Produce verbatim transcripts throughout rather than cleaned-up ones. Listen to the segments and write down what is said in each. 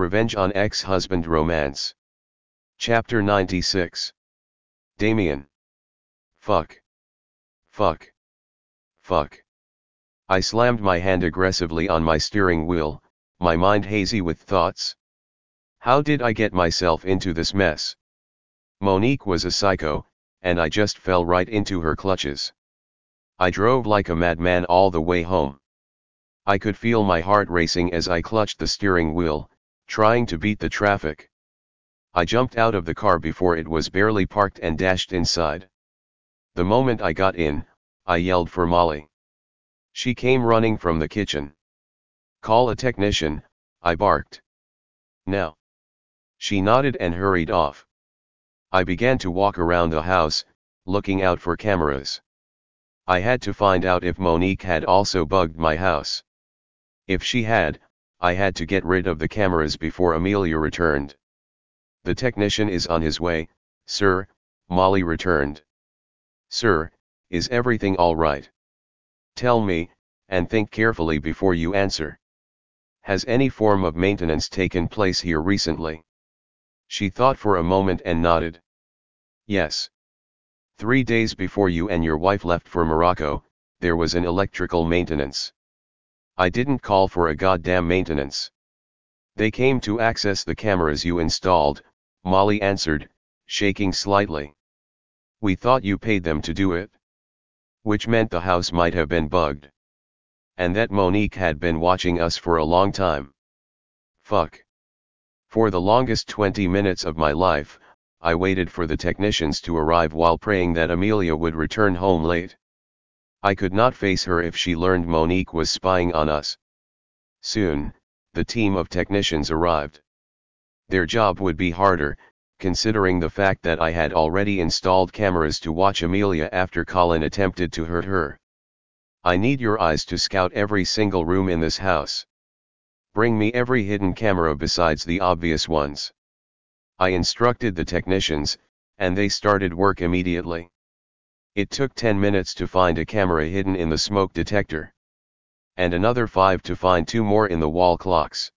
Revenge on Ex-Husband Romance. Chapter ninety-six. Damien. Fuck. Fuck. Fuck. I slammed my hand aggressively on my steering wheel, my mind hazy with thoughts. How did I get myself into this mess? Monique was a psycho, and I just fell right into her clutches. I drove like a madman all the way home. I could feel my heart racing as I clutched the steering wheel, trying to beat the traffic. I jumped out of the car before it was barely parked and dashed inside. The moment I got in, I yelled for Molly. She came running from the kitchen. "Call a technician," I barked. "Now." She nodded and hurried off. I began to walk around the house, looking out for cameras. I had to find out if Monique had also bugged my house. If she had, I had to get rid of the cameras before Amelia returned. "The technician is on his way, sir," Molly returned. "Sir, is everything all right? Tell me, and think carefully before you answer. Has any form of maintenance taken place here recently?" She thought for a moment and nodded. "Yes. Three days before you and your wife left for Morocco, there was an electrical maintenance. I didn't call for a goddamn maintenance. They came to access the cameras you installed," Molly answered, shaking slightly. "We thought you paid them to do it. Which meant the house might have been bugged. And that Monique had been watching us for a long time. Fuck. For the longest twenty minutes of my life, I waited for the technicians to arrive while praying that Amelia would return home late. I could not face her if she learned Monique was spying on us. Soon, the team of technicians arrived. Their job would be harder, considering the fact that I had already installed cameras to watch Amelia after Colin attempted to hurt her. "I need your eyes to scout every single room in this house. Bring me every hidden camera besides the obvious ones." I instructed the technicians, and they started work immediately. It took ten minutes to find a camera hidden in the smoke detector. And another five to find two more in the wall clocks.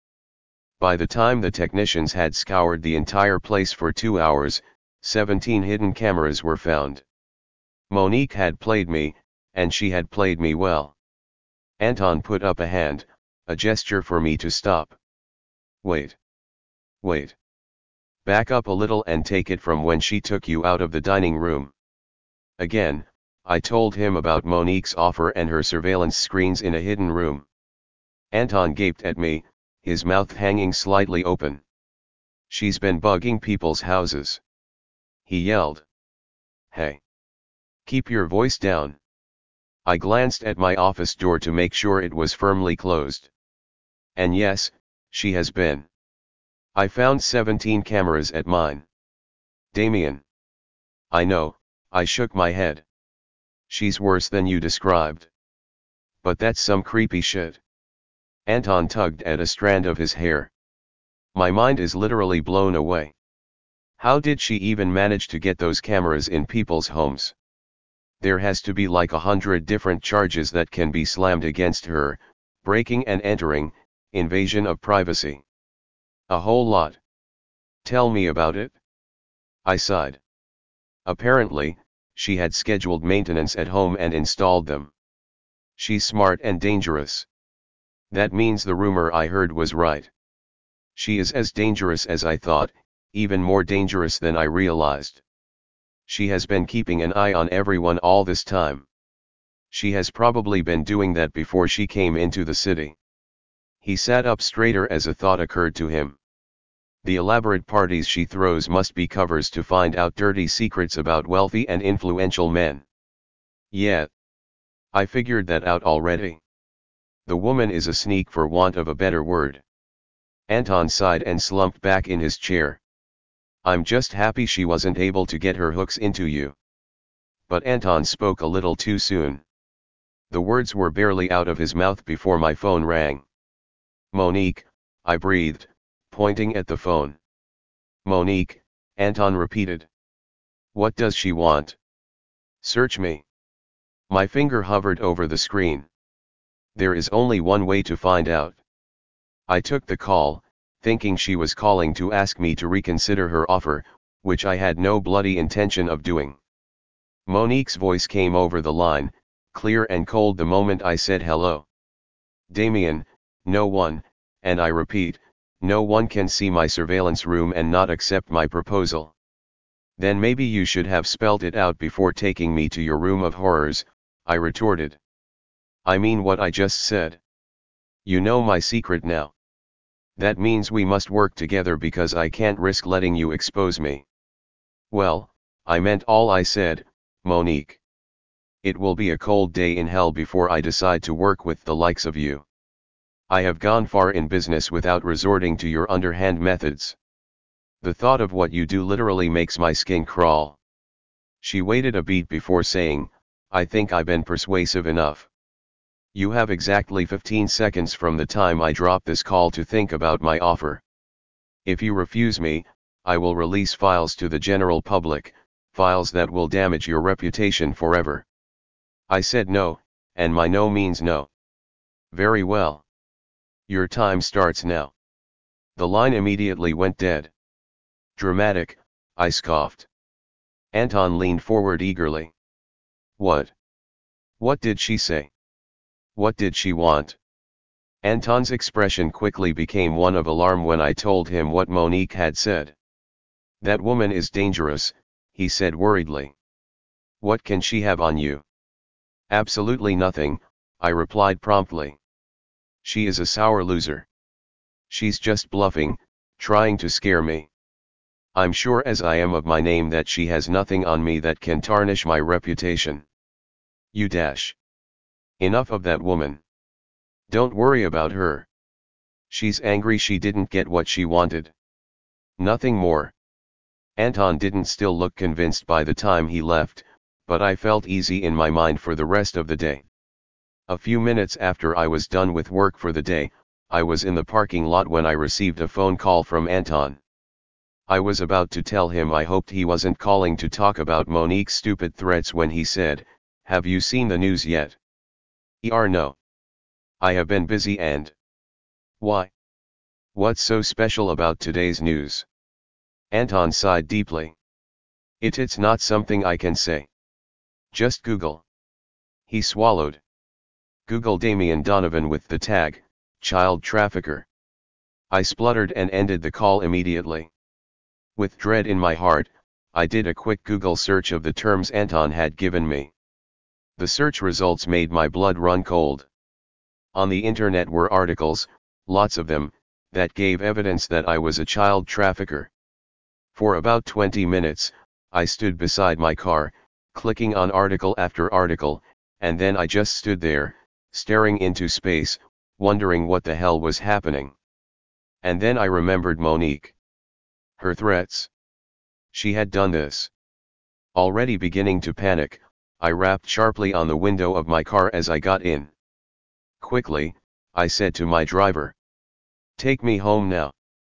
By the time the technicians had scoured the entire place for two hours, seventeen hidden cameras were found. Monique had played me, and she had played me well. Anton put up a hand, a gesture for me to stop. "Wait. Wait. Back up a little and take it from when she took you out of the dining room." Again, I told him about Monique's offer and her surveillance screens in a hidden room. Anton gaped at me, his mouth hanging slightly open. "She's been bugging people's houses," he yelled. "Hey. Keep your voice down." I glanced at my office door to make sure it was firmly closed. "And yes, she has been. I found seventeen cameras at mine." "Damien." "I know," I shook my head. "She's worse than you described. But that's some creepy shit." Anton tugged at a strand of his hair. "My mind is literally blown away. How did she even manage to get those cameras in people's homes? There has to be like a hundred different charges that can be slammed against her: breaking and entering, invasion of privacy. A whole lot. Tell me about it." I sighed. Apparently, she had scheduled maintenance at home and installed them. She's smart and dangerous. That means the rumor I heard was right. She is as dangerous as I thought, even more dangerous than I realized. She has been keeping an eye on everyone all this time. She has probably been doing that before she came into the city." He sat up straighter as a thought occurred to him. "The elaborate parties she throws must be covers to find out dirty secrets about wealthy and influential men." "Yeah. I figured that out already. The woman is a sneak for want of a better word." Anton sighed and slumped back in his chair. "I'm just happy she wasn't able to get her hooks into you." But Anton spoke a little too soon. The words were barely out of his mouth before my phone rang. "Monique," I breathed, pointing at the phone. "Monique," Anton repeated. "What does she want?" "Search me." My finger hovered over the screen. There is only one way to find out. I took the call, thinking she was calling to ask me to reconsider her offer, which I had no bloody intention of doing. Monique's voice came over the line, clear and cold the moment I said hello. Damien, no one, and I repeat, no one can see my surveillance room and not accept my proposal. Then maybe you should have spelt it out before taking me to your room of horrors, I retorted. I mean what I just said. You know my secret now. That means we must work together because I can't risk letting you expose me. Well, I meant all I said, Monique. It will be a cold day in hell before I decide to work with the likes of you. I have gone far in business without resorting to your underhand methods. The thought of what you do literally makes my skin crawl. She waited a beat before saying, I think I've been persuasive enough. You have exactly fifteen seconds from the time I drop this call to think about my offer. If you refuse me, I will release files to the general public, files that will damage your reputation forever. I said no, and my no means no. Very well. Your time starts now. The line immediately went dead. Dramatic, I scoffed. Anton leaned forward eagerly. What? What did she say? What did she want? Anton's expression quickly became one of alarm when I told him what Monique had said. That woman is dangerous, he said worriedly. What can she have on you? Absolutely nothing, I replied promptly. She is a sour loser. She's just bluffing, trying to scare me. I'm sure as I am of my name that she has nothing on me that can tarnish my reputation. You dash. Enough of that woman. Don't worry about her. She's angry she didn't get what she wanted. Nothing more. Anton didn't still look convinced by the time he left, but I felt easy in my mind for the rest of the day. A few minutes after I was done with work for the day, I was in the parking lot when I received a phone call from Anton. I was about to tell him I hoped he wasn't calling to talk about Monique's stupid threats when he said, have you seen the news yet? Er no. I have been busy and... Why? What's so special about today's news? Anton sighed deeply. It it's not something I can say. Just Google. He swallowed. Google Damien Donovan with the tag, child trafficker. I spluttered and ended the call immediately. With dread in my heart, I did a quick Google search of the terms Anton had given me. The search results made my blood run cold. On the internet were articles, lots of them, that gave evidence that I was a child trafficker. For about twenty minutes, I stood beside my car, clicking on article after article, and then I just stood there, staring into space, wondering what the hell was happening. And then I remembered Monique. Her threats. She had done this. Already beginning to panic, I rapped sharply on the window of my car as I got in. Quickly, I said to my driver. Take me home now.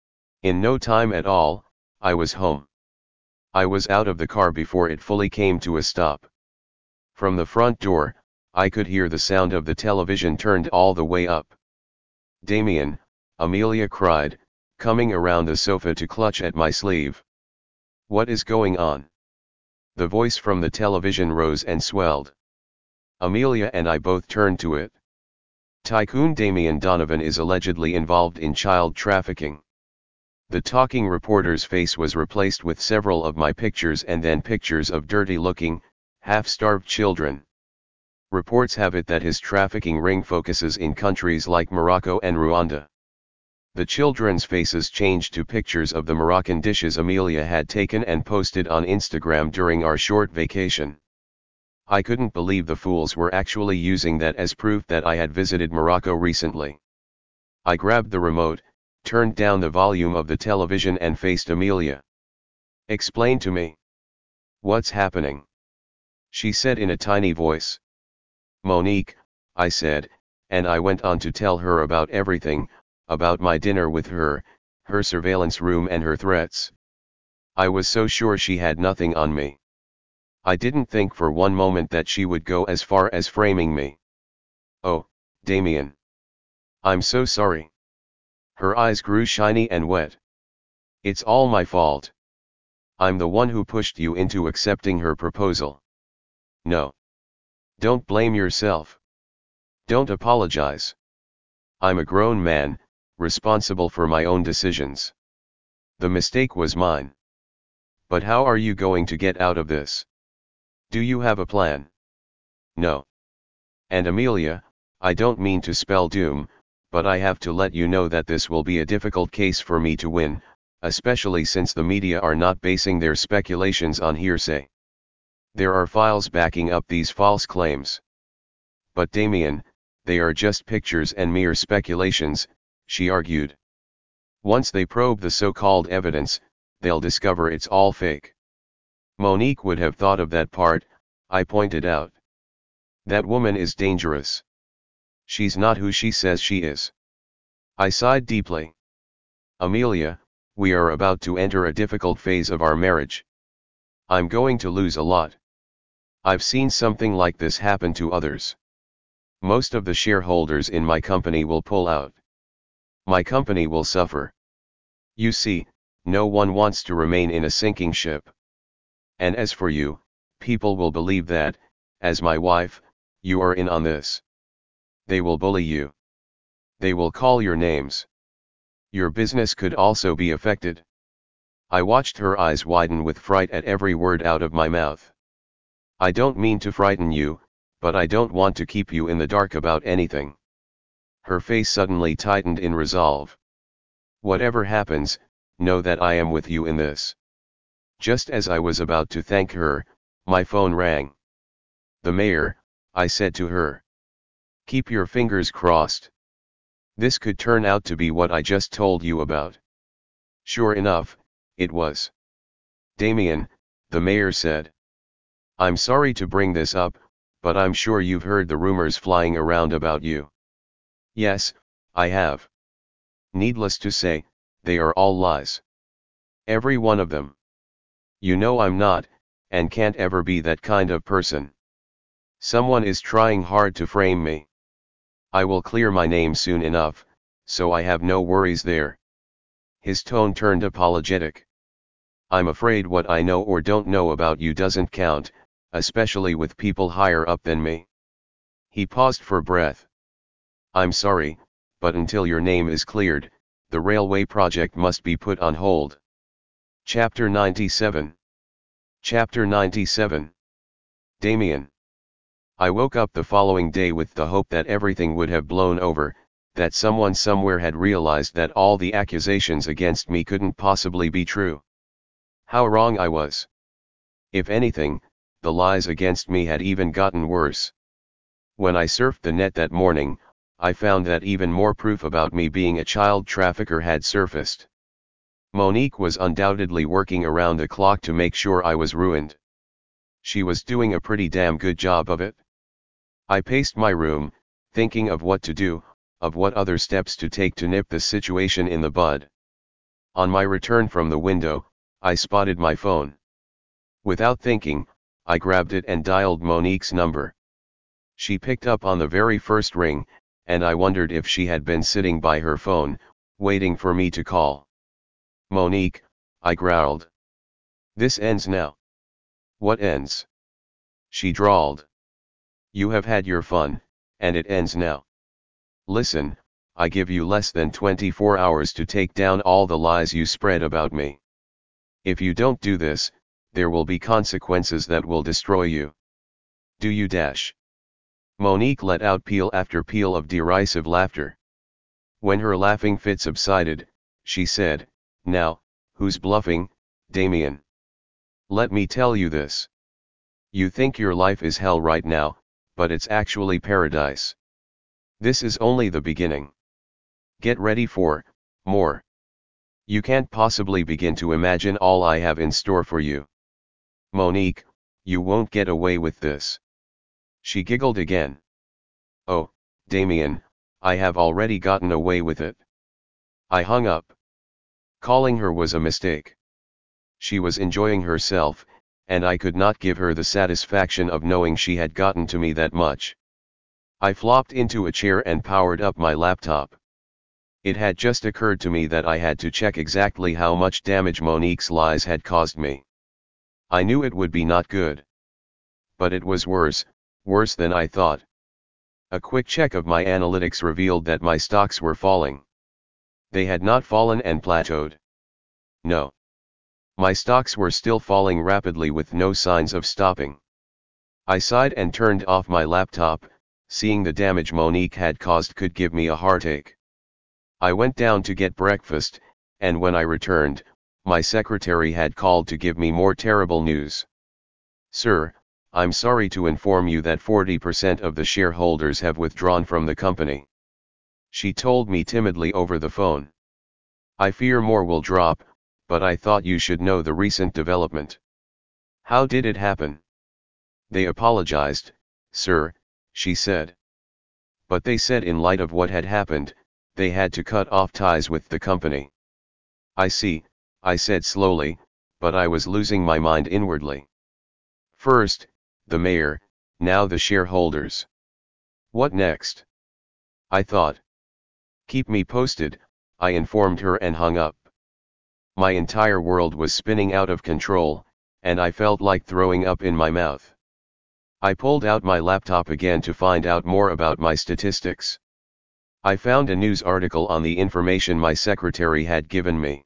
In no time at all, I was home. I was out of the car before it fully came to a stop. From the front door, I could hear the sound of the television turned all the way up. Damien, Amelia cried, coming around the sofa to clutch at my sleeve. What is going on? The voice from the television rose and swelled. Amelia and I both turned to it. Tycoon Damien Donovan is allegedly involved in child trafficking. The talking reporter's face was replaced with several of my pictures and then pictures of dirty-looking, half-starved children. Reports have it that his trafficking ring focuses in countries like Morocco and Rwanda. The children's faces changed to pictures of the Moroccan dishes Amelia had taken and posted on Instagram during our short vacation. I couldn't believe the fools were actually using that as proof that I had visited Morocco recently. I grabbed the remote, turned down the volume of the television and faced Amelia. Explain to me. What's happening? She said in a tiny voice. Monique, I said, and I went on to tell her about everything, about my dinner with her, her surveillance room and her threats. I was so sure she had nothing on me. I didn't think for one moment that she would go as far as framing me. Oh, Damien. I'm so sorry. Her eyes grew shiny and wet. It's all my fault. I'm the one who pushed you into accepting her proposal. No. Don't blame yourself. Don't apologize. I'm a grown man, responsible for my own decisions. The mistake was mine. But how are you going to get out of this? Do you have a plan? No. And Amelia, I don't mean to spell doom, but I have to let you know that this will be a difficult case for me to win, especially since the media are not basing their speculations on hearsay. There are files backing up these false claims. But Damien, they are just pictures and mere speculations, she argued. Once they probe the so-called evidence, they'll discover it's all fake. Monique would have thought of that part, I pointed out. That woman is dangerous. She's not who she says she is. I sighed deeply. Amelia, we are about to enter a difficult phase of our marriage. I'm going to lose a lot. I've seen something like this happen to others. Most of the shareholders in my company will pull out. My company will suffer. You see, no one wants to remain in a sinking ship. And as for you, people will believe that, as my wife, you are in on this. They will bully you. They will call your names. Your business could also be affected. I watched her eyes widen with fright at every word out of my mouth. I don't mean to frighten you, but I don't want to keep you in the dark about anything. Her face suddenly tightened in resolve. Whatever happens, know that I am with you in this. Just as I was about to thank her, my phone rang. The mayor, I said to her. Keep your fingers crossed. This could turn out to be what I just told you about. Sure enough, it was. Damien, the mayor said. I'm sorry to bring this up, but I'm sure you've heard the rumors flying around about you. Yes, I have. Needless to say, they are all lies. Every one of them. You know I'm not, and can't ever be that kind of person. Someone is trying hard to frame me. I will clear my name soon enough, so I have no worries there. His tone turned apologetic. I'm afraid what I know or don't know about you doesn't count, especially with people higher up than me. He paused for breath. I'm sorry, but until your name is cleared, the railway project must be put on hold. Chapter ninety-seven. Chapter ninety-seven. Damien. I woke up the following day with the hope that everything would have blown over, that someone somewhere had realized that all the accusations against me couldn't possibly be true. How wrong I was. If anything, the lies against me had even gotten worse. When I surfed the net that morning, I found that even more proof about me being a child trafficker had surfaced. Monique was undoubtedly working around the clock to make sure I was ruined. She was doing a pretty damn good job of it. I paced my room, thinking of what to do, of what other steps to take to nip the situation in the bud. On my return from the window, I spotted my phone. Without thinking, I grabbed it and dialed Monique's number. She picked up on the very first ring, and I wondered if she had been sitting by her phone, waiting for me to call. Monique, I growled. This ends now. What ends? She drawled. You have had your fun, and it ends now. Listen, I give you less than twenty-four hours to take down all the lies you spread about me. If you don't do this, there will be consequences that will destroy you. Do you dash? Monique let out peal after peal of derisive laughter. When her laughing fit subsided, she said, Now, who's bluffing, Damien? Let me tell you this. You think your life is hell right now, but it's actually paradise. This is only the beginning. Get ready for more. You can't possibly begin to imagine all I have in store for you. Monique, you won't get away with this. She giggled again. Oh, Damien, I have already gotten away with it. I hung up. Calling her was a mistake. She was enjoying herself, and I could not give her the satisfaction of knowing she had gotten to me that much. I flopped into a chair and powered up my laptop. It had just occurred to me that I had to check exactly how much damage Monique's lies had caused me. I knew it would be not good. But it was worse, worse than I thought. A quick check of my analytics revealed that my stocks were falling. They had not fallen and plateaued. No. My stocks were still falling rapidly with no signs of stopping. I sighed and turned off my laptop, seeing the damage Monique had caused could give me a heartache. I went down to get breakfast, and when I returned, my secretary had called to give me more terrible news. "Sir, I'm sorry to inform you that forty percent of the shareholders have withdrawn from the company," she told me timidly over the phone. "I fear more will drop, but I thought you should know the recent development." "How did it happen?" "They apologized, sir," she said. "But they said in light of what had happened, they had to cut off ties with the company." "I see," I said slowly, but I was losing my mind inwardly. First, the mayor, now the shareholders. What next? I thought. "Keep me posted," I informed her and hung up. My entire world was spinning out of control, and I felt like throwing up in my mouth. I pulled out my laptop again to find out more about my statistics. I found a news article on the information my secretary had given me.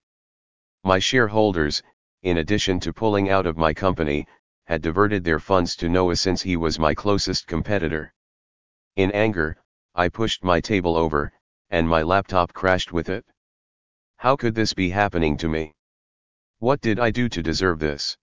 My shareholders, in addition to pulling out of my company, had diverted their funds to Noah since he was my closest competitor. In anger, I pushed my table over, and my laptop crashed with it. How could this be happening to me? What did I do to deserve this?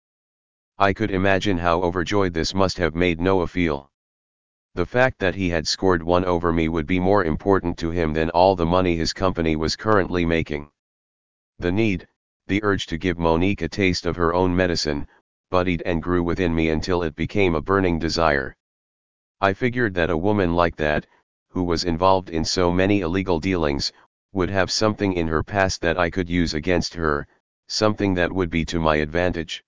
I could imagine how overjoyed this must have made Noah feel. The fact that he had scored one over me would be more important to him than all the money his company was currently making. The need, the urge to give Monique a taste of her own medicine, budded and grew within me until it became a burning desire. I figured that a woman like that, who was involved in so many illegal dealings, would have something in her past that I could use against her, something that would be to my advantage.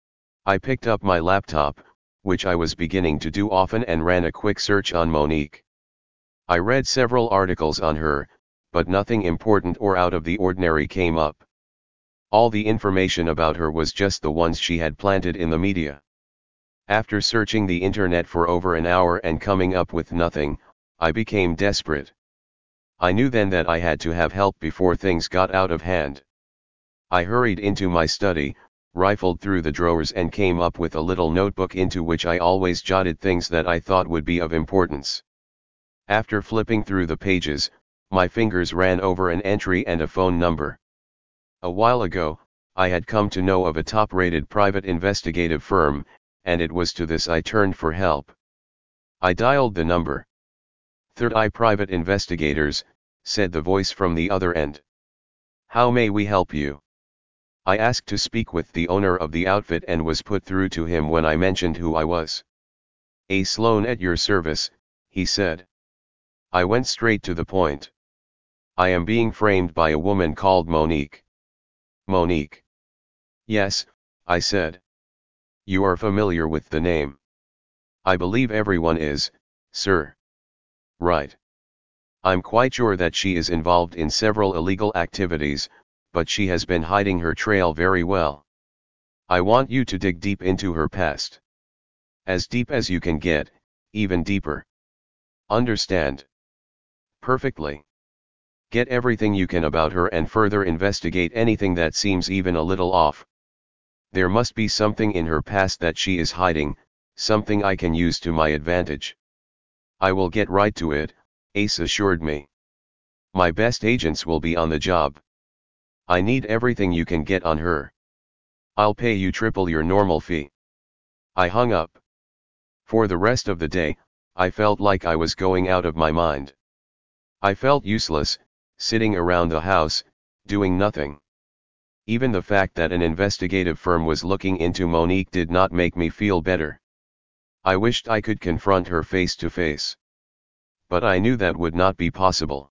I picked up my laptop, which I was beginning to do often, and ran a quick search on Monique. I read several articles on her, but nothing important or out of the ordinary came up. All the information about her was just the ones she had planted in the media. After searching the internet for over an hour and coming up with nothing, I became desperate. I knew then that I had to have help before things got out of hand. I hurried into my study, rifled through the drawers, and came up with a little notebook into which I always jotted things that I thought would be of importance. After flipping through the pages, my fingers ran over an entry and a phone number. A while ago, I had come to know of a top-rated private investigative firm, and it was to this I turned for help. I dialed the number. "Third Eye Private Investigators," said the voice from the other end. "How may we help you?" I asked to speak with the owner of the outfit and was put through to him when I mentioned who I was. "A. Sloan at your service," he said. I went straight to the point. "I am being framed by a woman called Monique." "Monique?" "Yes," I said. "You are familiar with the name?" "I believe everyone is, sir." "Right. I'm quite sure that she is involved in several illegal activities, but she has been hiding her trail very well. I want you to dig deep into her past. As deep as you can get, even deeper. Understand?" "Perfectly. Get everything you can about her and further investigate anything that seems even a little off. There must be something in her past that she is hiding, something I can use to my advantage." "I will get right to it," Ace assured me. "My best agents will be on the job. I need everything you can get on her. I'll pay you triple your normal fee." I hung up. For the rest of the day, I felt like I was going out of my mind. I felt useless, sitting around the house, doing nothing. Even the fact that an investigative firm was looking into Monique did not make me feel better. I wished I could confront her face to face. But I knew that would not be possible.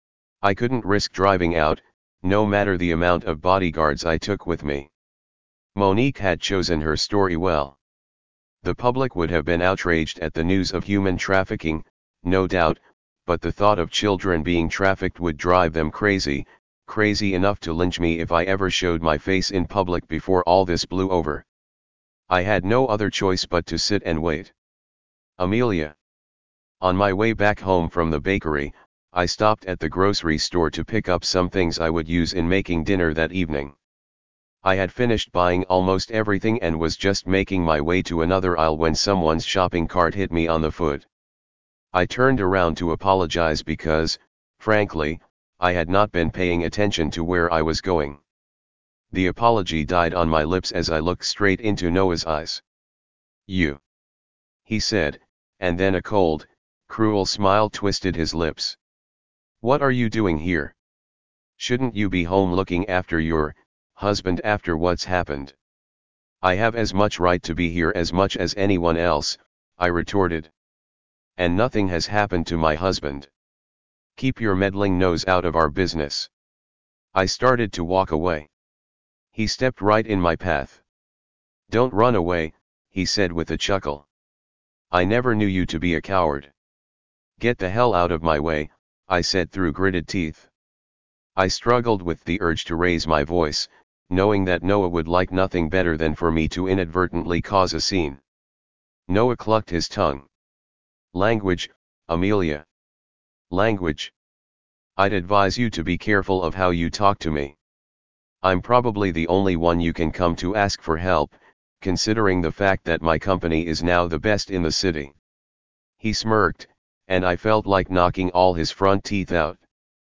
I couldn't risk driving out, no matter the amount of bodyguards I took with me. Monique had chosen her story well. The public would have been outraged at the news of human trafficking, no doubt, but the thought of children being trafficked would drive them crazy, crazy enough to lynch me if I ever showed my face in public before all this blew over. I had no other choice but to sit and wait. Amelia. On my way back home from the bakery, I stopped at the grocery store to pick up some things I would use in making dinner that evening. I had finished buying almost everything and was just making my way to another aisle when someone's shopping cart hit me on the foot. I turned around to apologize because, frankly, I had not been paying attention to where I was going. The apology died on my lips as I looked straight into Noah's eyes. "You," he said, and then a cold, cruel smile twisted his lips. "What are you doing here? Shouldn't you be home looking after your husband after what's happened?" "I have as much right to be here as much as anyone else," I retorted. "And nothing has happened to my husband. Keep your meddling nose out of our business." I started to walk away. He stepped right in my path. "Don't run away," he said with a chuckle. "I never knew you to be a coward." "Get the hell out of my way," I said through gritted teeth. I struggled with the urge to raise my voice, knowing that Noah would like nothing better than for me to inadvertently cause a scene. Noah clucked his tongue. "Language, Amelia. Language. I'd advise you to be careful of how you talk to me. I'm probably the only one you can come to ask for help, considering the fact that my company is now the best in the city." He smirked, and I felt like knocking all his front teeth out.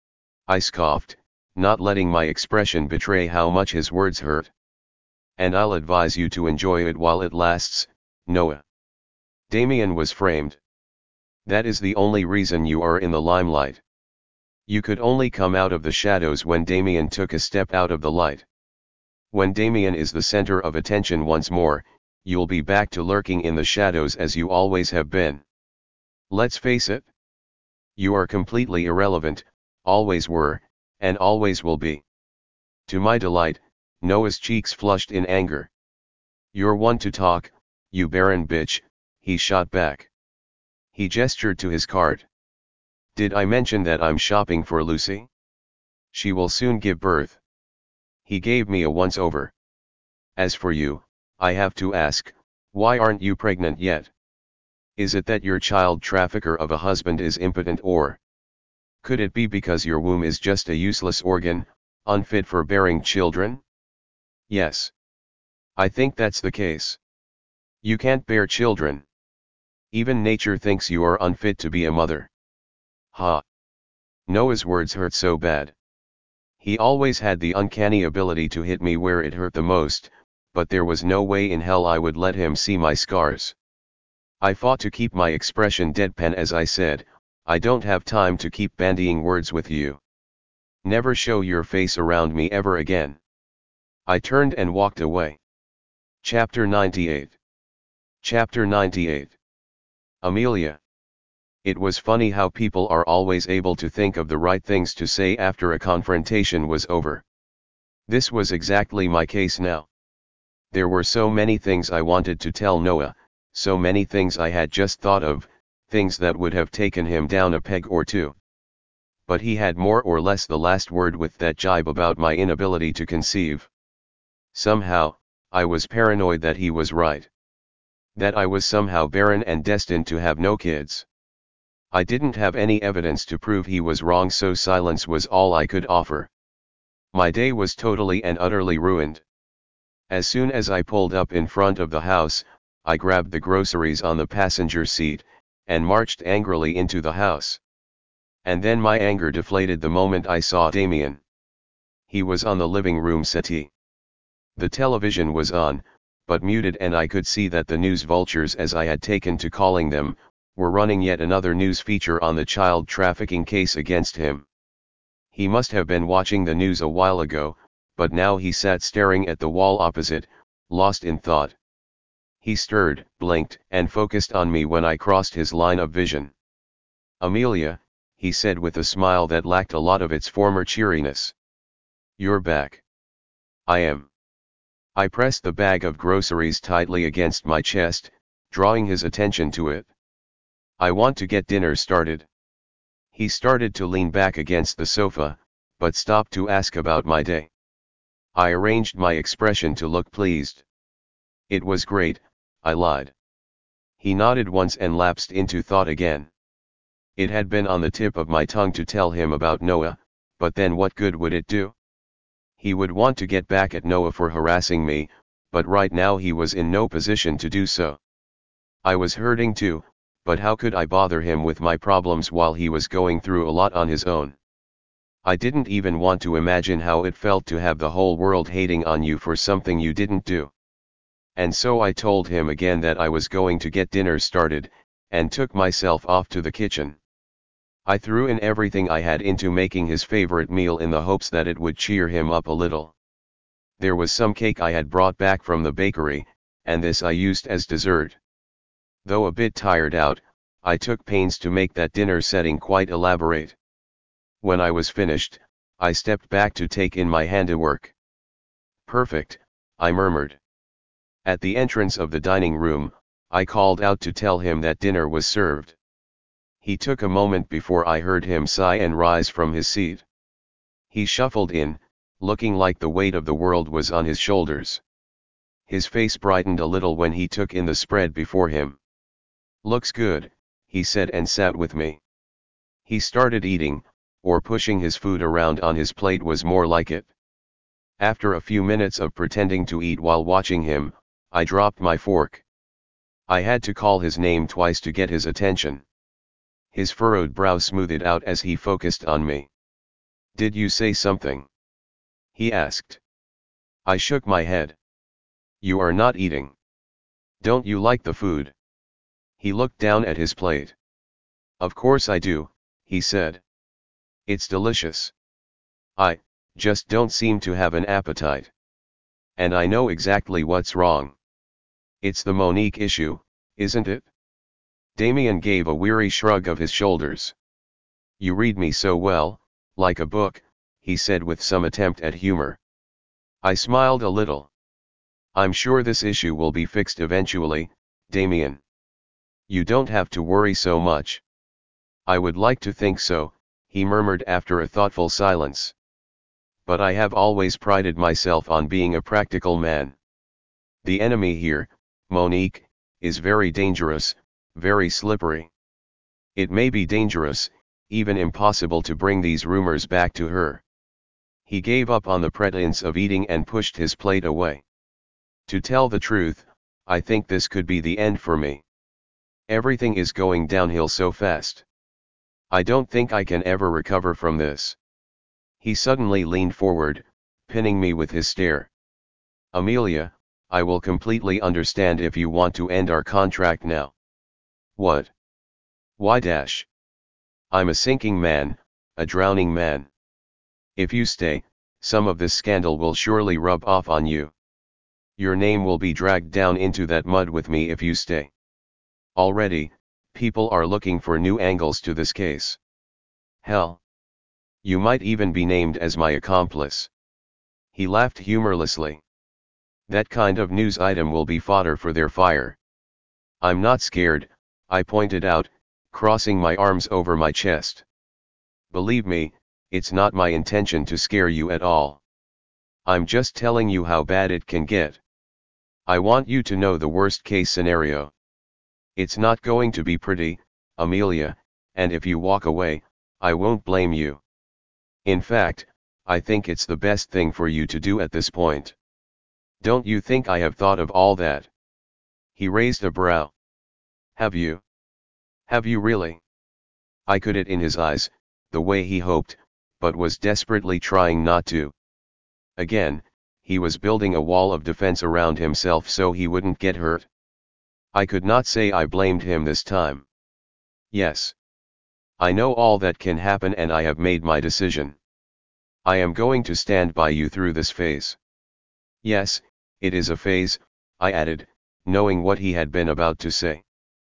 I scoffed, not letting my expression betray how much his words hurt. "And I'll advise you to enjoy it while it lasts, Noah." Damien was framed. That is the only reason you are in the limelight. You could only come out of the shadows when Damien took a step out of the light. When Damien is the center of attention once more, you'll be back to lurking in the shadows as you always have been. Let's face it. You are completely irrelevant, always were, and always will be. To my delight, Noah's cheeks flushed in anger. "You're one to talk, you barren bitch," he shot back. He gestured to his cart. "Did I mention that I'm shopping for Lucy? She will soon give birth." He gave me a once-over. "As for you, I have to ask, why aren't you pregnant yet? Is it that your child trafficker of a husband is impotent, or could it be because your womb is just a useless organ, unfit for bearing children?" "Yes. I think that's the case. You can't bear children. Even nature thinks you are unfit to be a mother." Ha! Noah's words hurt so bad. He always had the uncanny ability to hit me where it hurt the most, but there was no way in hell I would let him see my scars. I fought to keep my expression deadpan as I said, "I don't have time to keep bandying words with you. Never show your face around me ever again." I turned and walked away. Chapter ninety-eight. Chapter ninety-eight. Amelia. It was funny how people are always able to think of the right things to say after a confrontation was over. This was exactly my case now. There were so many things I wanted to tell Noah, so many things I had just thought of, things that would have taken him down a peg or two. But he had more or less the last word with that jibe about my inability to conceive. Somehow, I was paranoid that he was right. That I was somehow barren and destined to have no kids. I didn't have any evidence to prove he was wrong, so silence was all I could offer. My day was totally and utterly ruined. As soon as I pulled up in front of the house, I grabbed the groceries on the passenger seat, and marched angrily into the house. And then my anger deflated the moment I saw Damien. He was on the living room settee. The television was on, but muted, and I could see that the news vultures, as I had taken to calling them, were running yet another news feature on the child trafficking case against him. He must have been watching the news a while ago, but now he sat staring at the wall opposite, lost in thought. He stirred, blinked, and focused on me when I crossed his line of vision. "Amelia," he said with a smile that lacked a lot of its former cheeriness. "You're back." "I am." I pressed the bag of groceries tightly against my chest, drawing his attention to it. "I want to get dinner started." He started to lean back against the sofa, but stopped to ask about my day. I arranged my expression to look pleased. It was great, I lied. He nodded once and lapsed into thought again. It had been on the tip of my tongue to tell him about Noah, but then what good would it do? He would want to get back at Noah for harassing me, but right now he was in no position to do so. I was hurting too, but how could I bother him with my problems while he was going through a lot on his own? I didn't even want to imagine how it felt to have the whole world hating on you for something you didn't do. And so I told him again that I was going to get dinner started, and took myself off to the kitchen. I threw in everything I had into making his favorite meal in the hopes that it would cheer him up a little. There was some cake I had brought back from the bakery, and this I used as dessert. Though a bit tired out, I took pains to make that dinner setting quite elaborate. When I was finished, I stepped back to take in my handiwork. "Perfect," I murmured. At the entrance of the dining room, I called out to tell him that dinner was served. He took a moment before I heard him sigh and rise from his seat. He shuffled in, looking like the weight of the world was on his shoulders. His face brightened a little when he took in the spread before him. "Looks good," he said and sat with me. He started eating, or pushing his food around on his plate was more like it. After a few minutes of pretending to eat while watching him, I dropped my fork. I had to call his name twice to get his attention. His furrowed brow smoothed out as he focused on me. "Did you say something?" he asked. I shook my head. "You are not eating. Don't you like the food?" He looked down at his plate. "Of course I do," he said. "It's delicious. I just don't seem to have an appetite. And I know exactly what's wrong. It's the Monique issue, isn't it?" Damien gave a weary shrug of his shoulders. "You read me so well, like a book," he said with some attempt at humor. I smiled a little. "I'm sure this issue will be fixed eventually, Damien. You don't have to worry so much." "I would like to think so," he murmured after a thoughtful silence. "But I have always prided myself on being a practical man. The enemy here, Monique, is very dangerous, very slippery. It may be dangerous, even impossible to bring these rumors back to her." He gave up on the pretense of eating and pushed his plate away. "To tell the truth, I think this could be the end for me. Everything is going downhill so fast. I don't think I can ever recover from this." He suddenly leaned forward, pinning me with his stare. "Amelia, I will completely understand if you want to end our contract now." "What? Why dash? I'm a sinking man, a drowning man. If you stay, some of this scandal will surely rub off on you. Your name will be dragged down into that mud with me if you stay. Already, people are looking for new angles to this case. Hell, you might even be named as my accomplice." He laughed humorlessly. "That kind of news item will be fodder for their fire." "I'm not scared," I pointed out, crossing my arms over my chest. "Believe me, it's not my intention to scare you at all. I'm just telling you how bad it can get. I want you to know the worst case scenario. It's not going to be pretty, Amelia, and if you walk away, I won't blame you. In fact, I think it's the best thing for you to do at this point. Don't you think I have thought of all that?" He raised a brow. "Have you? Have you really?" I could it in his eyes, the way he hoped, but was desperately trying not to. Again, he was building a wall of defense around himself so he wouldn't get hurt. I could not say I blamed him this time. "Yes. I know all that can happen and I have made my decision. I am going to stand by you through this phase." "Yes, it is a phase," I added, knowing what he had been about to say.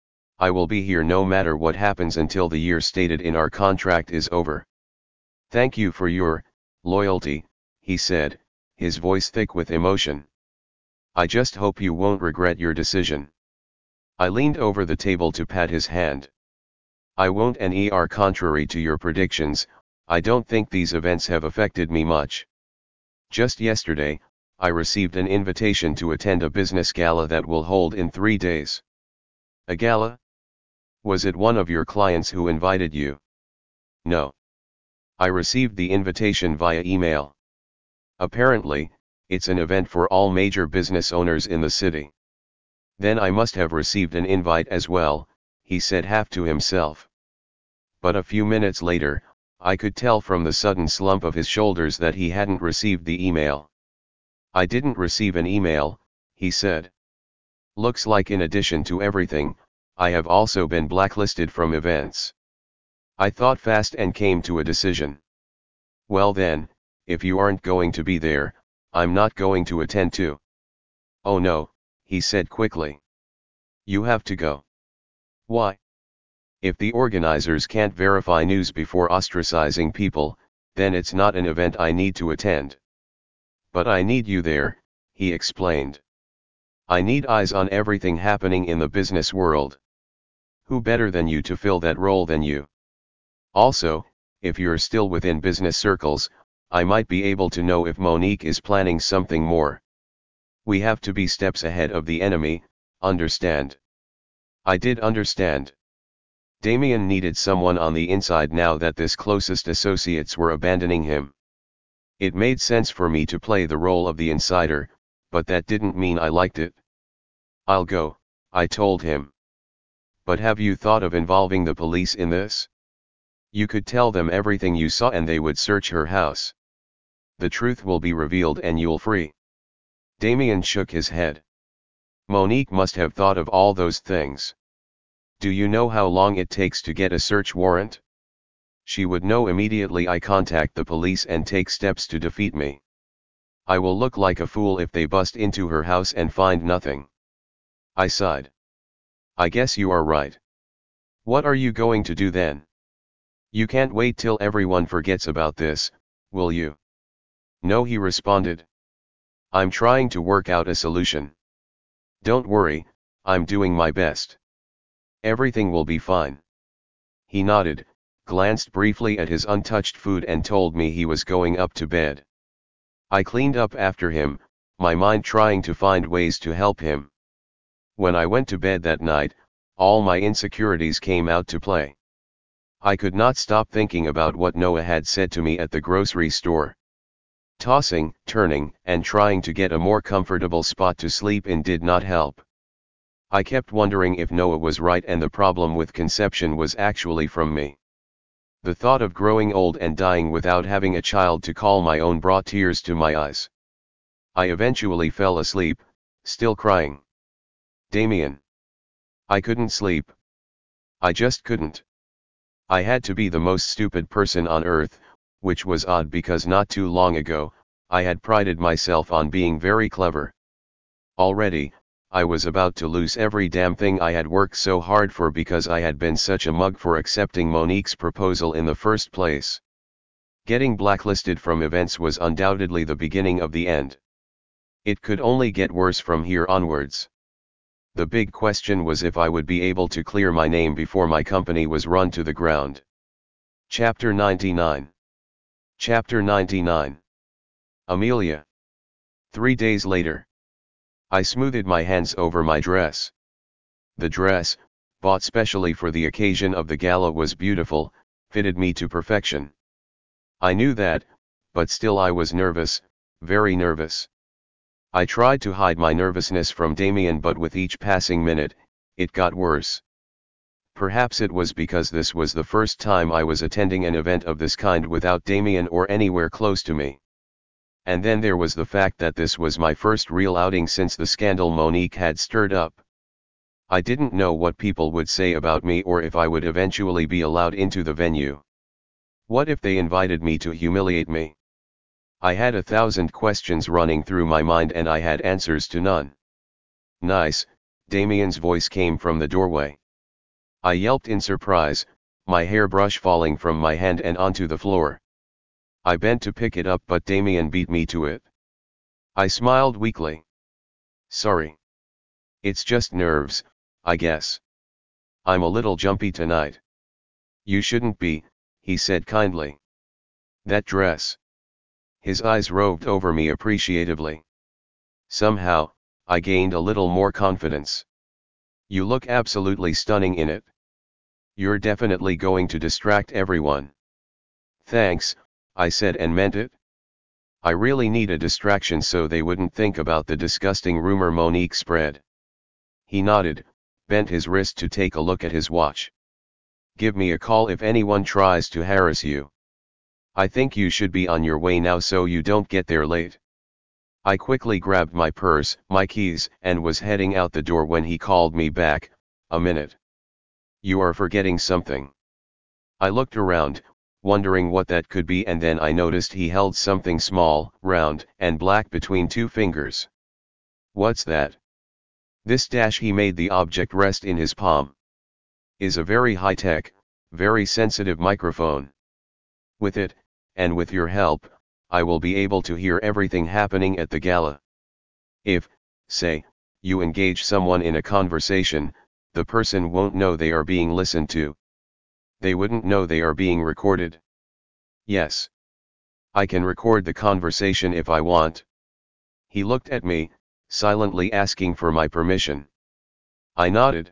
"I will be here no matter what happens until the year stated in our contract is over." "Thank you for your loyalty," he said, his voice thick with emotion. "I just hope you won't regret your decision." I leaned over the table to pat his hand. I won't and er contrary to your predictions, I don't think these events have affected me much. Just yesterday, I received an invitation to attend a business gala that will hold in three days. A gala? Was it one of your clients who invited you? No. I received the invitation via email. Apparently, it's an event for all major business owners in the city. Then I must have received an invite as well, he said half to himself. But a few minutes later, I could tell from the sudden slump of his shoulders that he hadn't received the email. I didn't receive an email, he said. Looks like in addition to everything, I have also been blacklisted from events. I thought fast and came to a decision. Well then, if you aren't going to be there, I'm not going to attend too. Oh no, he said quickly. You have to go. Why? If the organizers can't verify news before ostracizing people, then it's not an event I need to attend. But I need you there, he explained. I need eyes on everything happening in the business world. Who better than you to fill that role than you? Also, if you're still within business circles, I might be able to know if Monique is planning something more. We have to be steps ahead of the enemy, understand? I did understand. Damien needed someone on the inside now that his closest associates were abandoning him. It made sense for me to play the role of the insider, but that didn't mean I liked it. I'll go, I told him. But have you thought of involving the police in this? You could tell them everything you saw and they would search her house. The truth will be revealed and you'll free. Damien shook his head. Monique must have thought of all those things. Do you know how long it takes to get a search warrant? She would know immediately I contact the police and take steps to defeat me. I will look like a fool if they bust into her house and find nothing. I sighed. I guess you are right. What are you going to do then? You can't wait till everyone forgets about this, will you? No, he responded. I'm trying to work out a solution. Don't worry, I'm doing my best. Everything will be fine. He nodded, glanced briefly at his untouched food and told me he was going up to bed. I cleaned up after him, my mind trying to find ways to help him. When I went to bed that night, all my insecurities came out to play. I could not stop thinking about what Noah had said to me at the grocery store. Tossing, turning, and trying to get a more comfortable spot to sleep in did not help. I kept wondering if Noah was right and the problem with conception was actually from me. The thought of growing old and dying without having a child to call my own brought tears to my eyes. I eventually fell asleep, still crying. Damien. I couldn't sleep. I just couldn't. I had to be the most stupid person on earth, which was odd because not too long ago, I had prided myself on being very clever. Already, I was about to lose every damn thing I had worked so hard for because I had been such a mug for accepting Monique's proposal in the first place. Getting blacklisted from events was undoubtedly the beginning of the end. It could only get worse from here onwards. The big question was if I would be able to clear my name before my company was run to the ground. Chapter ninety-nine. Chapter ninety-nine. Amelia. Three days later. I smoothed my hands over my dress. The dress, bought specially for the occasion of the gala, was beautiful, fitted me to perfection. I knew that, but still I was nervous, very nervous. I tried to hide my nervousness from Damien, but with each passing minute, it got worse. Perhaps it was because this was the first time I was attending an event of this kind without Damien or anywhere close to me. And then there was the fact that this was my first real outing since the scandal Monique had stirred up. I didn't know what people would say about me or if I would eventually be allowed into the venue. What if they invited me to humiliate me? I had a thousand questions running through my mind and I had answers to none. Nice, Damien's voice came from the doorway. I yelped in surprise, my hairbrush falling from my hand and onto the floor. I bent to pick it up, but Damien beat me to it. I smiled weakly. Sorry. It's just nerves, I guess. I'm a little jumpy tonight. You shouldn't be, he said kindly. That dress. His eyes roved over me appreciatively. Somehow, I gained a little more confidence. You look absolutely stunning in it. You're definitely going to distract everyone. Thanks, I said and meant it. I really need a distraction so they wouldn't think about the disgusting rumor Monique spread. He nodded, bent his wrist to take a look at his watch. Give me a call if anyone tries to harass you. I think you should be on your way now so you don't get there late. I quickly grabbed my purse, my keys, and was heading out the door when he called me back. A minute. You are forgetting something. I looked around, wondering what that could be, and then I noticed he held something small, round, and black between two fingers. What's that? This dash, he made the object rest in his palm. Is a very high-tech, very sensitive microphone. With it, and with your help, I will be able to hear everything happening at the gala. If, say, you engage someone in a conversation, the person won't know they are being listened to. They wouldn't know they are being recorded. Yes. I can record the conversation if I want. He looked at me, silently asking for my permission. I nodded.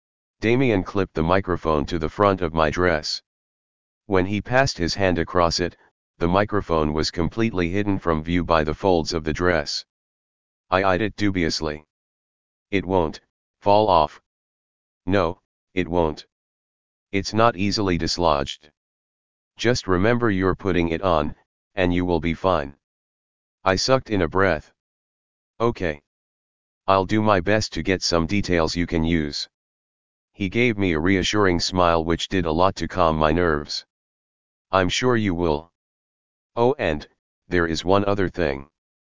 Damien clipped the microphone to the front of my dress. When he passed his hand across it, the microphone was completely hidden from view by the folds of the dress. I eyed it dubiously. It won't fall off. No, it won't. It's not easily dislodged. Just remember you're putting it on, and you will be fine. I sucked in a breath. Okay. I'll do my best to get some details you can use. He gave me a reassuring smile which did a lot to calm my nerves. I'm sure you will. Oh, and there is one other thing.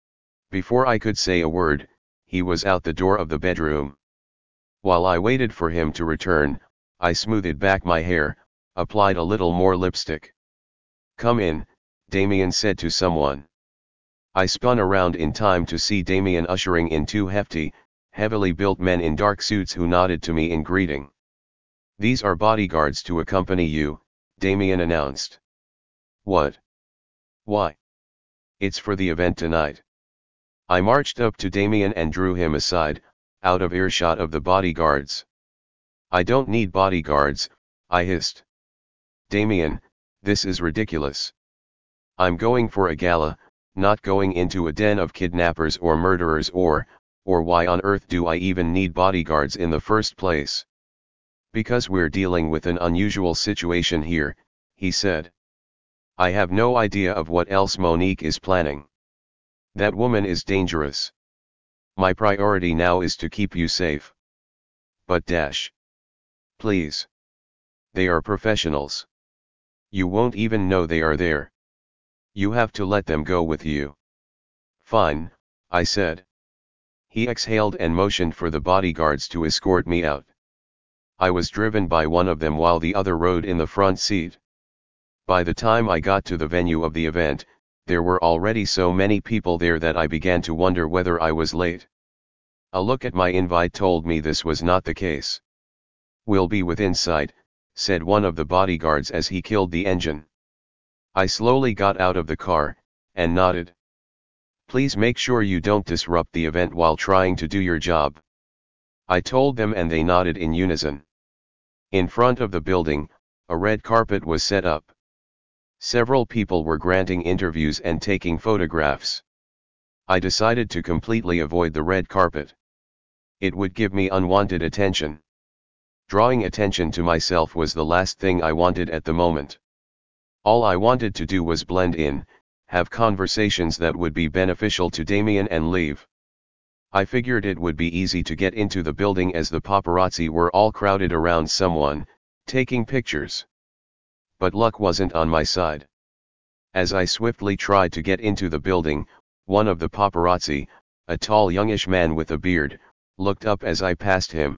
Before I could say a word, he was out the door of the bedroom. While I waited for him to return, I smoothed back my hair, applied a little more lipstick. Come in, Damien said to someone. I spun around in time to see Damien ushering in two hefty, heavily built men in dark suits who nodded to me in greeting. These are bodyguards to accompany you, Damien announced. What? Why? It's for the event tonight. I marched up to Damien and drew him aside, out of earshot of the bodyguards. I don't need bodyguards, I hissed. Damien, this is ridiculous. I'm going for a gala, not going into a den of kidnappers or murderers or, or why on earth do I even need bodyguards in the first place? Because we're dealing with an unusual situation here, he said. I have no idea of what else Monique is planning. That woman is dangerous. My priority now is to keep you safe. But dash. Please. They are professionals. You won't even know they are there. You have to let them go with you. Fine, I said. He exhaled and motioned for the bodyguards to escort me out. I was driven by one of them while the other rode in the front seat. By the time I got to the venue of the event, there were already so many people there that I began to wonder whether I was late. A look at my invite told me this was not the case. We'll be within sight, said one of the bodyguards as he killed the engine. I slowly got out of the car, and nodded. Please make sure you don't disrupt the event while trying to do your job. I told them and they nodded in unison. In front of the building, a red carpet was set up. Several people were granting interviews and taking photographs. I decided to completely avoid the red carpet. It would give me unwanted attention. Drawing attention to myself was the last thing I wanted at the moment. All I wanted to do was blend in, have conversations that would be beneficial to Damien and leave. I figured it would be easy to get into the building as the paparazzi were all crowded around someone, taking pictures. But luck wasn't on my side. As I swiftly tried to get into the building, one of the paparazzi, a tall youngish man with a beard, looked up as I passed him.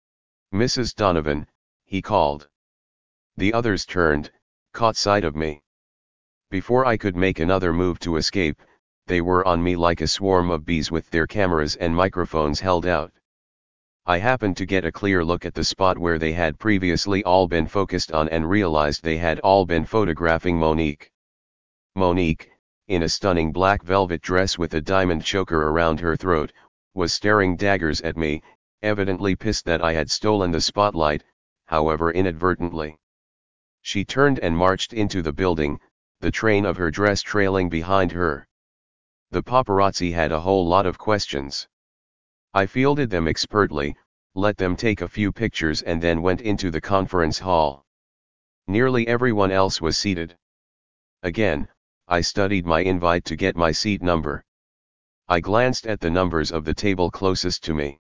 Missus Donovan, he called. The others turned, caught sight of me. Before I could make another move to escape, they were on me like a swarm of bees with their cameras and microphones held out. I happened to get a clear look at the spot where they had previously all been focused on and realized they had all been photographing Monique. Monique, in a stunning black velvet dress with a diamond choker around her throat, was staring daggers at me, evidently pissed that I had stolen the spotlight, however inadvertently. She turned and marched into the building, the train of her dress trailing behind her. The paparazzi had a whole lot of questions. I fielded them expertly, let them take a few pictures and then went into the conference hall. Nearly everyone else was seated. Again, I studied my invite to get my seat number. I glanced at the numbers of the table closest to me.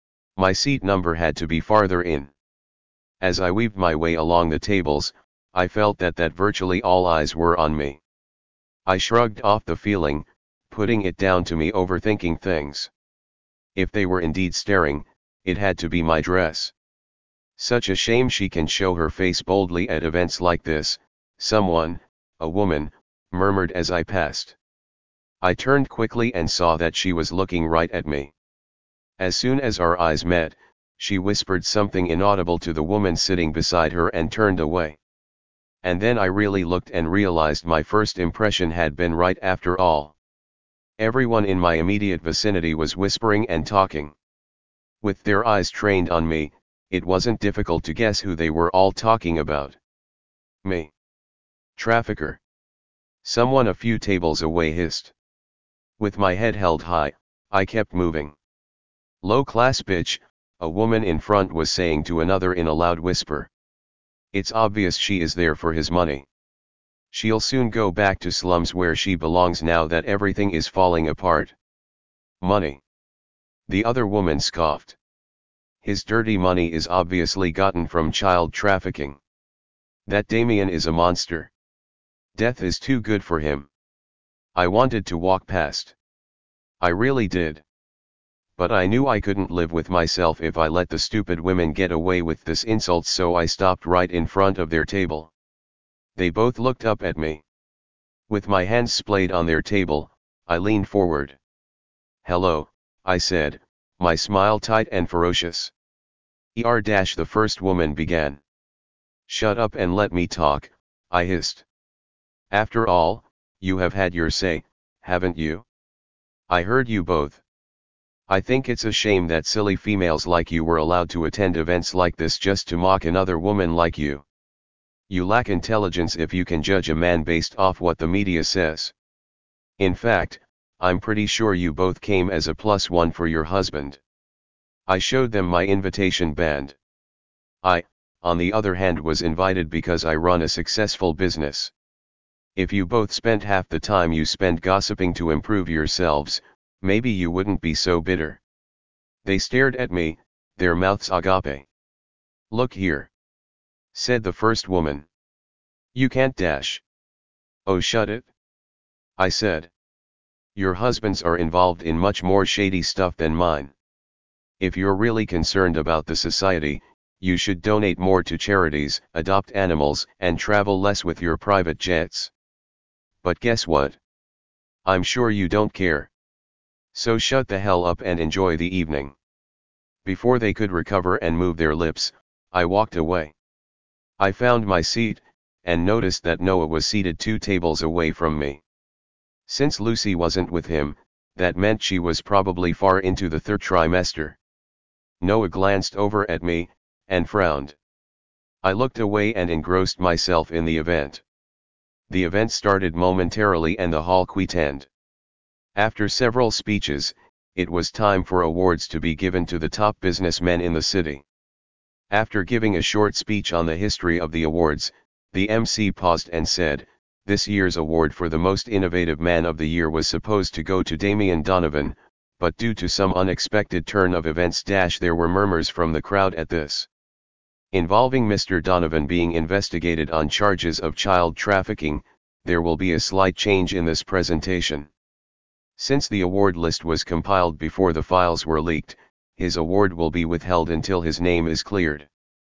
My seat number had to be farther in. As I weaved my way along the tables, I felt that that virtually all eyes were on me. I shrugged off the feeling, putting it down to me overthinking things. If they were indeed staring, it had to be my dress. Such a shame she can show her face boldly at events like this, someone, a woman, murmured as I passed. I turned quickly and saw that she was looking right at me. As soon as our eyes met, she whispered something inaudible to the woman sitting beside her and turned away. And then I really looked and realized my first impression had been right after all. Everyone in my immediate vicinity was whispering and talking. With their eyes trained on me, it wasn't difficult to guess who they were all talking about. Me. Trafficker. Someone a few tables away hissed. With my head held high, I kept moving. Low class bitch, a woman in front was saying to another in a loud whisper. It's obvious she is there for his money. She'll soon go back to slums where she belongs now that everything is falling apart. Money. The other woman scoffed. His dirty money is obviously gotten from child trafficking. That Damien is a monster. Death is too good for him. I wanted to walk past. I really did. But I knew I couldn't live with myself if I let the stupid women get away with this insult, so I stopped right in front of their table. They both looked up at me. With my hands splayed on their table, I leaned forward. Hello, I said, my smile tight and ferocious. Er dash the first woman began. Shut up and let me talk, I hissed. After all, you have had your say, haven't you? I heard you both. I think it's a shame that silly females like you were allowed to attend events like this just to mock another woman like you. You lack intelligence if you can judge a man based off what the media says. In fact, I'm pretty sure you both came as a plus one for your husband. I showed them my invitation band. I, on the other hand, was invited because I run a successful business. If you both spent half the time you spend gossiping to improve yourselves, maybe you wouldn't be so bitter. They stared at me, their mouths agape. Look here, said the first woman. You can't dash. Oh, shut it, I said. Your husbands are involved in much more shady stuff than mine. If you're really concerned about the society, you should donate more to charities, adopt animals, and travel less with your private jets. But guess what? I'm sure you don't care. So shut the hell up and enjoy the evening. Before they could recover and move their lips, I walked away. I found my seat, and noticed that Noah was seated two tables away from me. Since Lucy wasn't with him, that meant she was probably far into the third trimester. Noah glanced over at me, and frowned. I looked away and engrossed myself in the event. The event started momentarily and the hall quietened. After several speeches, it was time for awards to be given to the top businessmen in the city. After giving a short speech on the history of the awards, the M C paused and said, this year's award for the most innovative man of the year was supposed to go to Damien Donovan, but due to some unexpected turn of events dash there were murmurs from the crowd at this. Involving Mister Donovan being investigated on charges of child trafficking, there will be a slight change in this presentation. Since the award list was compiled before the files were leaked, his award will be withheld until his name is cleared.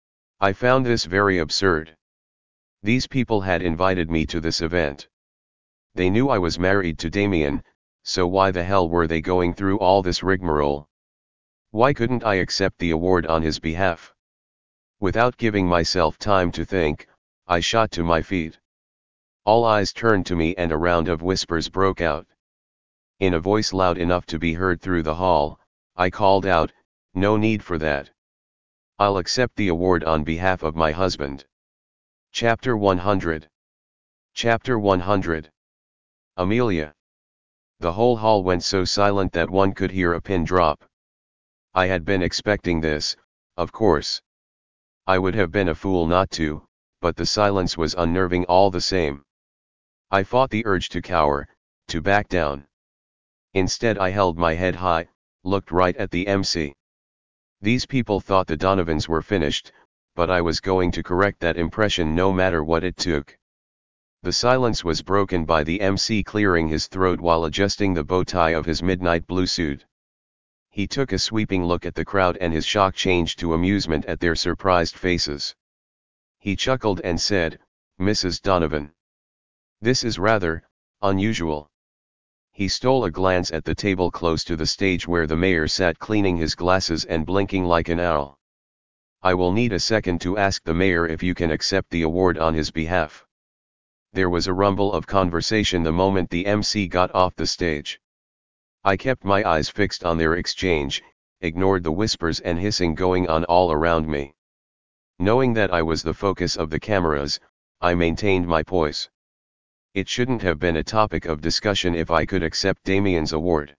I found this very absurd. These people had invited me to this event. They knew I was married to Damien, so why the hell were they going through all this rigmarole? Why couldn't I accept the award on his behalf? Without giving myself time to think, I shot to my feet. All eyes turned to me and a round of whispers broke out. In a voice loud enough to be heard through the hall, I called out, "No need for that. I'll accept the award on behalf of my husband." Chapter one hundred. Chapter one hundred. Amelia. The whole hall went so silent that one could hear a pin drop. I had been expecting this, of course. I would have been a fool not to, but the silence was unnerving all the same. I fought the urge to cower, to back down. Instead I held my head high, looked right at the M C. These people thought the Donovans were finished, but I was going to correct that impression no matter what it took. The silence was broken by the M C clearing his throat while adjusting the bow tie of his midnight blue suit. He took a sweeping look at the crowd and his shock changed to amusement at their surprised faces. He chuckled and said, "Missus Donovan. This is rather unusual." He stole a glance at the table close to the stage where the mayor sat cleaning his glasses and blinking like an owl. "I will need a second to ask the mayor if you can accept the award on his behalf." There was a rumble of conversation the moment the M C got off the stage. I kept my eyes fixed on their exchange, ignored the whispers and hissing going on all around me. Knowing that I was the focus of the cameras, I maintained my poise. It shouldn't have been a topic of discussion if I could accept Damien's award.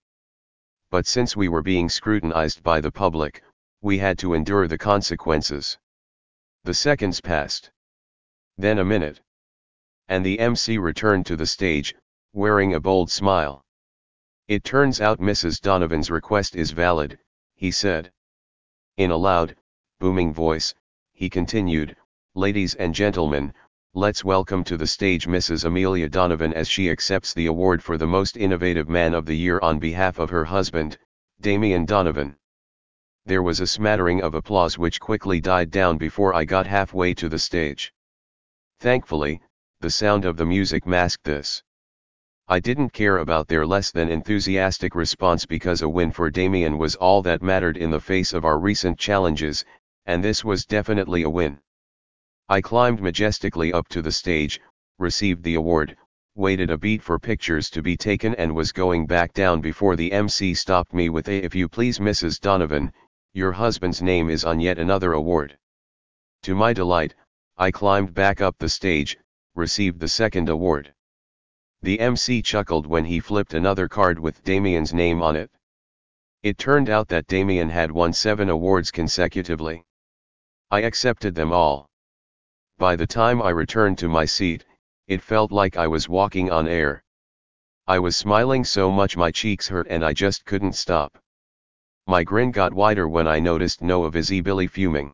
But since we were being scrutinized by the public, we had to endure the consequences. The seconds passed. Then a minute. And the M C returned to the stage, wearing a bold smile. "It turns out Missus Donovan's request is valid," he said. In a loud, booming voice, he continued, "Ladies and gentlemen, let's welcome to the stage Missus Amelia Donovan as she accepts the award for the most innovative man of the year on behalf of her husband, Damien Donovan." There was a smattering of applause which quickly died down before I got halfway to the stage. Thankfully, the sound of the music masked this. I didn't care about their less than enthusiastic response because a win for Damien was all that mattered in the face of our recent challenges, and this was definitely a win. I climbed majestically up to the stage, received the award, waited a beat for pictures to be taken and was going back down before the M C stopped me with a "If you please Missus Donovan, your husband's name is on yet another award." To my delight, I climbed back up the stage, received the second award. The M C chuckled when he flipped another card with Damien's name on it. It turned out that Damien had won seven awards consecutively. I accepted them all. By the time I returned to my seat, it felt like I was walking on air. I was smiling so much my cheeks hurt and I just couldn't stop. My grin got wider when I noticed Noah visibly fuming.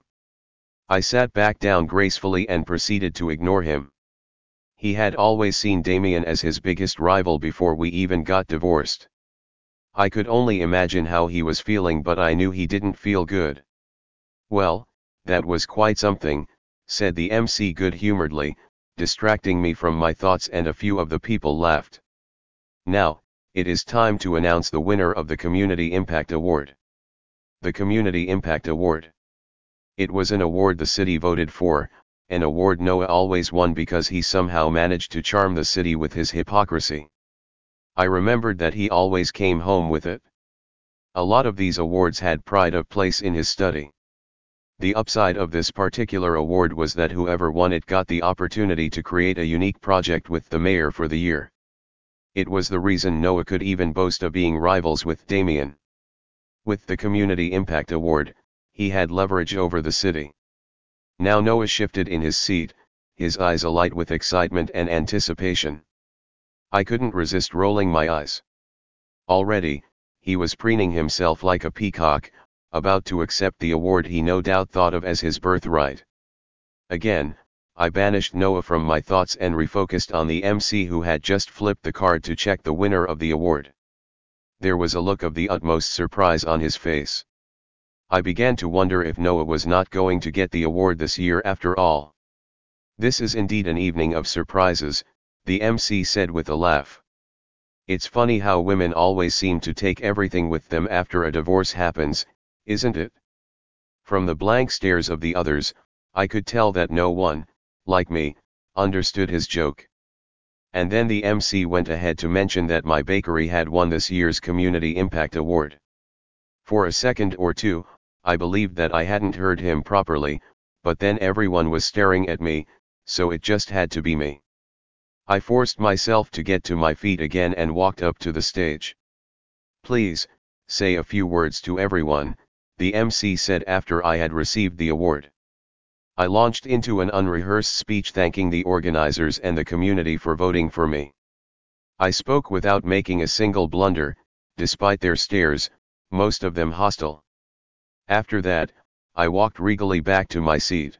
I sat back down gracefully and proceeded to ignore him. He had always seen Damien as his biggest rival before we even got divorced. I could only imagine how he was feeling, but I knew he didn't feel good. "Well, that was quite something," said the M C good-humoredly, distracting me from my thoughts, and a few of the people laughed. "Now, it is time to announce the winner of the Community Impact Award." The Community Impact Award. It was an award the city voted for, an award Noah always won because he somehow managed to charm the city with his hypocrisy. I remembered that he always came home with it. A lot of these awards had pride of place in his study. The upside of this particular award was that whoever won it got the opportunity to create a unique project with the mayor for the year. It was the reason Noah could even boast of being rivals with Damien. With the Community Impact Award, he had leverage over the city. Now Noah shifted in his seat, his eyes alight with excitement and anticipation. I couldn't resist rolling my eyes. Already, he was preening himself like a peacock, about to accept the award he no doubt thought of as his birthright. Again, I banished Noah from my thoughts and refocused on the M C who had just flipped the card to check the winner of the award. There was a look of the utmost surprise on his face. I began to wonder if Noah was not going to get the award this year after all. "This is indeed an evening of surprises," the M C said with a laugh. "It's funny how women always seem to take everything with them after a divorce happens," isn't it? From the blank stares of the others, I could tell that no one, like me, understood his joke. And then the M C went ahead to mention that my bakery had won this year's Community Impact Award. For a second or two, I believed that I hadn't heard him properly, but then everyone was staring at me, so it just had to be me. I forced myself to get to my feet again and walked up to the stage. "Please, say a few words to everyone," the M C said after I had received the award. I launched into an unrehearsed speech thanking the organizers and the community for voting for me. I spoke without making a single blunder, despite their stares, most of them hostile. After that, I walked regally back to my seat.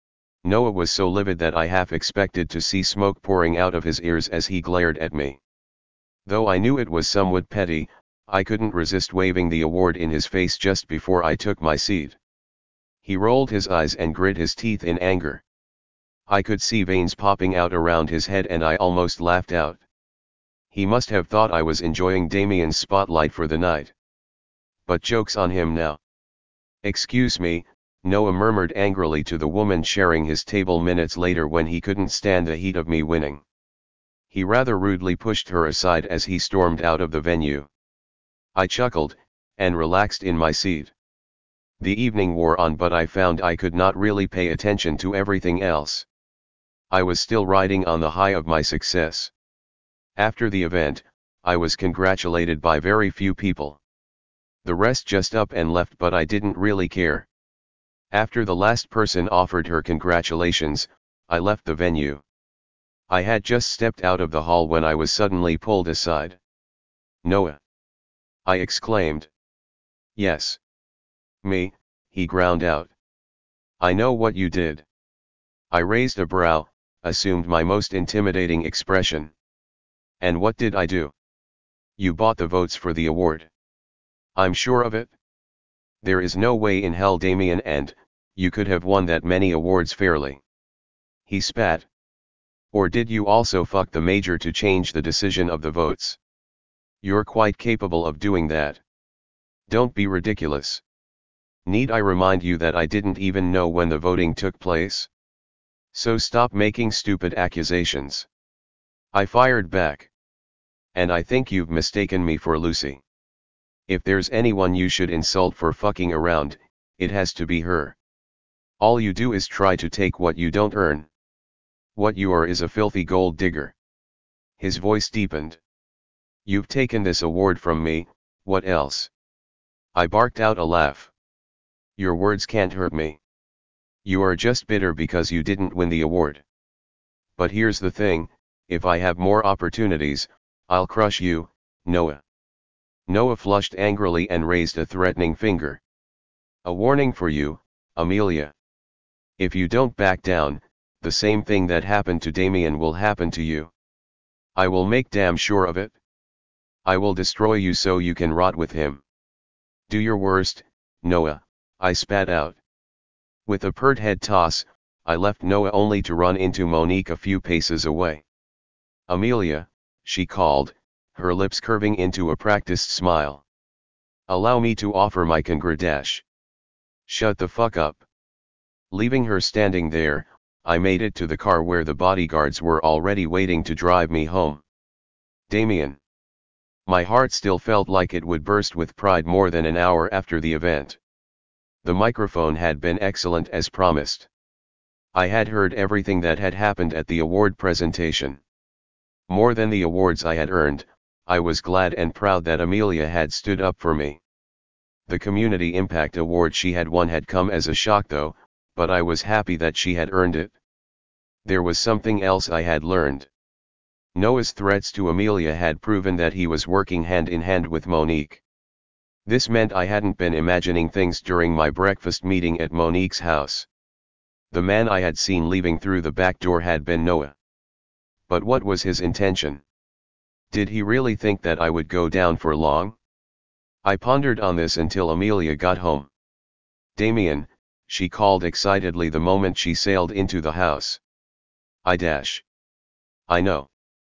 Noah was so livid that I half expected to see smoke pouring out of his ears as he glared at me. Though I knew it was somewhat petty, I couldn't resist waving the award in his face just before I took my seat. He rolled his eyes and grit his teeth in anger. I could see veins popping out around his head and I almost laughed out. He must have thought I was enjoying Damien's spotlight for the night. But joke's on him now. "Excuse me," Noah murmured angrily to the woman sharing his table minutes later when he couldn't stand the heat of me winning. He rather rudely pushed her aside as he stormed out of the venue. I chuckled, and relaxed in my seat. The evening wore on, but I found I could not really pay attention to everything else. I was still riding on the high of my success. After the event, I was congratulated by very few people. The rest just up and left, but I didn't really care. After the last person offered her congratulations, I left the venue. I had just stepped out of the hall when I was suddenly pulled aside. "Noah!" I exclaimed. "Yes. Me," he ground out. "I know what you did." I raised a brow, assumed my most intimidating expression. "And what did I do?" "You bought the votes for the award." "I'm sure of it. There is no way in hell, Damien, and you could have won that many awards fairly." He spat. "Or did you also fuck the major to change the decision of the votes? You're quite capable of doing that. Don't be ridiculous. Need I remind you that I didn't even know when the voting took place? So stop making stupid accusations." I fired back. "And I think you've mistaken me for Lucy. If there's anyone you should insult for fucking around, it has to be her. All you do is try to take what you don't earn. What you are is a filthy gold digger." His voice deepened. "You've taken this award from me, what else?" I barked out a laugh. "Your words can't hurt me. You are just bitter because you didn't win the award. But here's the thing, if I have more opportunities, I'll crush you, Noah." Noah flushed angrily and raised a threatening finger. "A warning for you, Amelia. If you don't back down, the same thing that happened to Damien will happen to you. I will make damn sure of it. I will destroy you so you can rot with him. Do your worst, Noah," I spat out. With a pert head toss, I left Noah only to run into Monique a few paces away. "Amelia," she called, her lips curving into a practiced smile. "Allow me to offer my congrats." "Shut the fuck up." Leaving her standing there, I made it to the car where the bodyguards were already waiting to drive me home. Damien. My heart still felt like it would burst with pride more than an hour after the event. The microphone had been excellent as promised. I had heard everything that had happened at the award presentation. More than the awards I had earned, I was glad and proud that Amelia had stood up for me. The Community Impact Award she had won had come as a shock though, but I was happy that she had earned it. There was something else I had learned. Noah's threats to Amelia had proven that he was working hand in hand with Monique. This meant I hadn't been imagining things during my breakfast meeting at Monique's house. The man I had seen leaving through the back door had been Noah. But what was his intention? Did he really think that I would go down for long? I pondered on this until Amelia got home. "Damien," she called excitedly the moment she sailed into the house. I dash. "I know."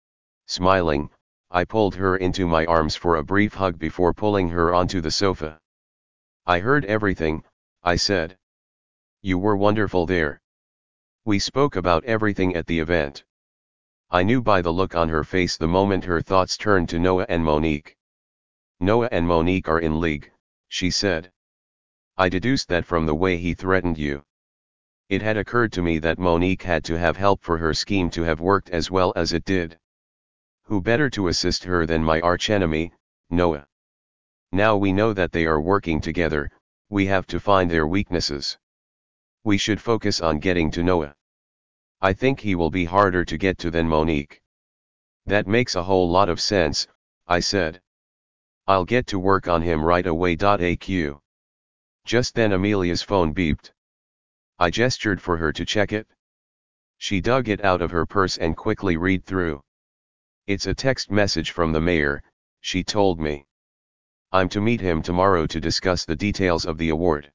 Smiling, I pulled her into my arms for a brief hug before pulling her onto the sofa. I heard everything, I said. You were wonderful there. We spoke about everything at the event. I knew by the look on her face the moment her thoughts turned to Noah and Monique. Noah and Monique are in league, she said. I deduced that from the way he threatened you. It had occurred to me that Monique had to have help for her scheme to have worked as well as it did. Who better to assist her than my archenemy, Noah? Now we know that they are working together, we have to find their weaknesses. We should focus on getting to Noah. I think he will be harder to get to than Monique. That makes a whole lot of sense, I said. I'll get to work on him right away. A Q. Just then Amelia's phone beeped. I gestured for her to check it. She dug it out of her purse and quickly read through. It's a text message from the mayor, she told me. I'm to meet him tomorrow to discuss the details of the award.